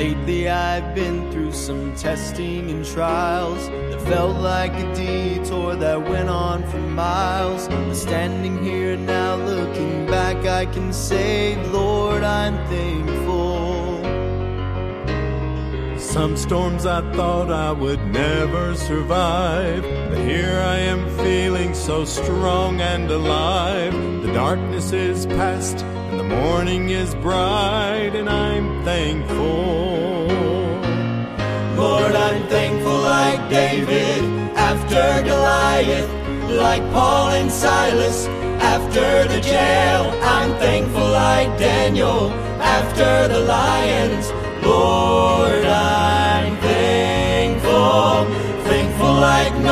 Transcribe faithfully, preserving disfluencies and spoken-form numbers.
Lately I've been through some testing and trials that felt like a detour that went on for miles. But standing here now looking back, I can say, Lord, I'm thankful. Some storms I thought I would never survive, but here I am feeling so strong and alive. The darkness is past and the morning is bright, and I'm thankful. Lord, I'm thankful like David after Goliath, like Paul and Silas after the jail. I'm thankful like Daniel after the lions. Lord, I'm thankful, thankful like